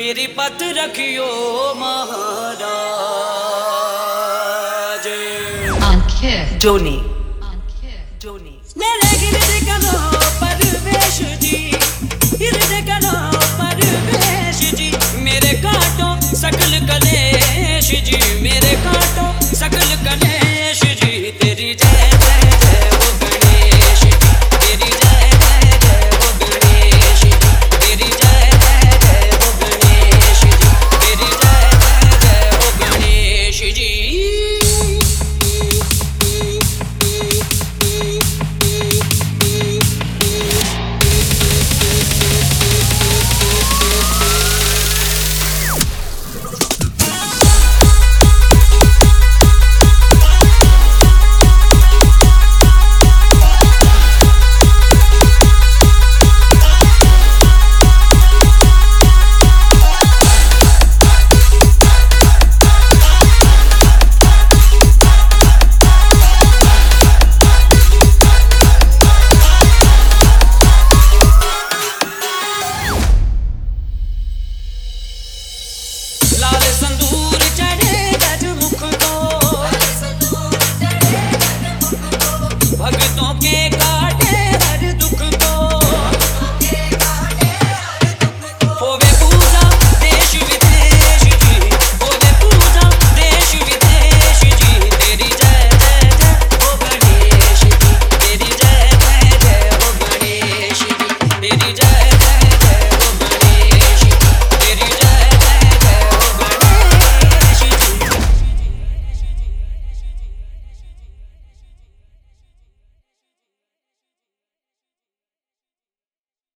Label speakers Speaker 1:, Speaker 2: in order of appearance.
Speaker 1: मेरी पत रखियो महाराज। जोनी जोनी मेरे गिरद करो परवेश जी, गिरद करो परवेश जी। मेरे काटो सकल कलेश जी, मेरे काटो सकल कलेश।